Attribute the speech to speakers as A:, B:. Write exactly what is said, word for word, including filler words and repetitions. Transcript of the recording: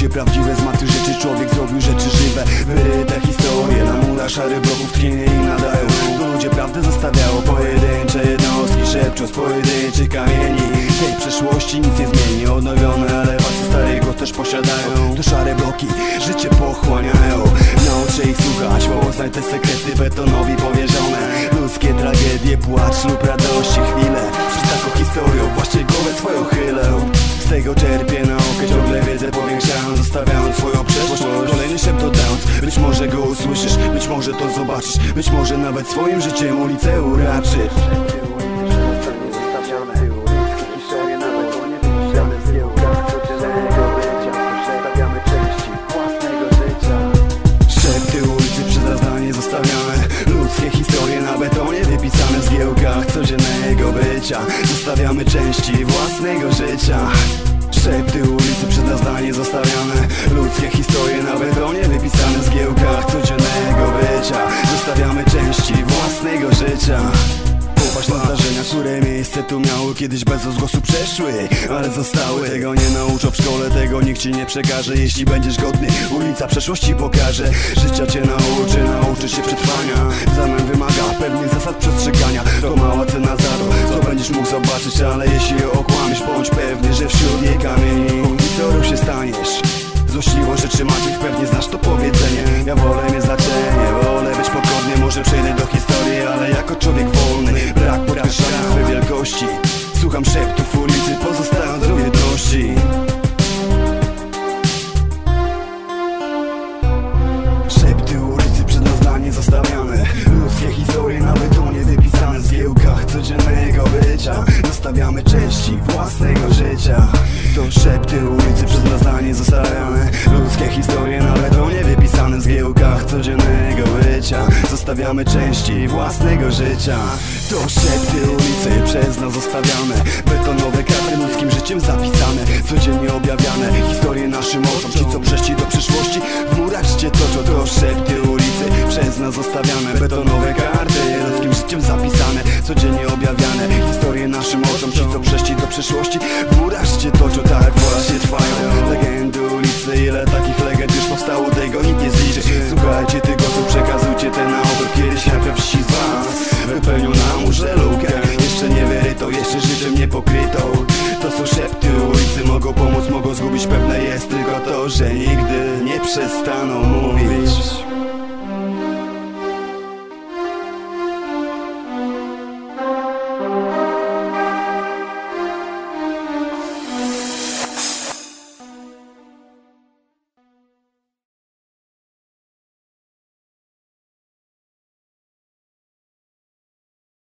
A: Ludzie prawdziwe, z matych rzeczy człowiek zrobił rzeczy żywe. Wyryte historie na murach szarych bloków tchnienie im nadają. To ludzie prawdę zostawiało, pojedyncze jednostki szepczą z pojedynczych kamieni. Tej przeszłości nic nie zmieni, odnowione elewacje starego też posiadają. To szare bloki życie pochłaniają. Nauczę ich słuchać, poznaj te sekrety betonowi powierzone. Ludzkie tragedie, płacz lub radości chwile. Przez taką historią właśnie głowę swoją chylę. Z tego czerpię naukę, ciągle wiedzę powiększając, zostawiając swoją przeszłość. Kolejny szept dodając, być może go usłyszysz, być może to zobaczysz, być może nawet swoim życiem ulicę uraczysz. Ludzkie historie na betonie wypisane w zgiełkach codziennego bycia. Zostawiamy części własnego życia. Szepty ulicy przez nas na nie zostawiane. Ludzkie historie na betonie wypisane w zgiełkach codziennego bycia. Zostawiamy części własnego życia. Popatrz na zdarzenia, które miejsce tu miały, kiedyś bez rozgłosu przeszły, ale zostały. Tego nie nauczą w szkole, tego nikt ci nie przekaże. Jeśli będziesz godny, ulica przeszłości pokaże. Życia cię nauczy, nauczy się przetrwania. W zamian wymaga pewnych zasad przestrzegania. To mała cena za to, co będziesz mógł zobaczyć. Ale jeśli ją okłamiesz, bądź pewny, że wśród jej kamieni historią się staniesz. Złośliwą rzeczy macie, pewnie znasz to powiedzenie. Ja wolę mieć znaczenie, wolę być pokorny. Może przejdę do historii, ale jako człowiek wolny. Brak podkreślania swej wielkości. Słucham szeptów ulicy, pozostając w jedności. Szepty ulicy przed nas na nie zostawiane. Ludzkie historie na betonie wypisane w zgiełkach codziennego bycia. Zostawiamy części własnego życia. To szepty ulicy przez nas na nie zostawiane. Ludzkie historie na betonie wypisane w zgiełkach codziennego bycia. Zostawiamy części własnego życia. To szepty ulicy przez nas zostawiane. Betonowe karty ludzkim życiem zapisane, codziennie objawiane. Historie naszym oczom, ci co przeszli do przyszłości w murach życie toczą. To szepty ulicy przez nas zostawiane. Betonowe karty ludzkim życiem zapisane, codziennie objawiane. Historie naszym oczom, ci co przeszli do przyszłości w murach życie toczą. Tak właśnie trwają legendy ulicy. Ile takich legend już powstało, tego nikt nie zliczy. Słuchajcie tych głosów, przekazujcie te nauki. Kiedyś najpierw ci z was wypełnią nam uże lukę. Jeszcze nie wyrytą, jeszcze życiem nie pokrytą. To są szepty ulicy, mogą pomóc, mogą zgubić. Pewne jest tylko to, że nigdy nie przestaną mówić.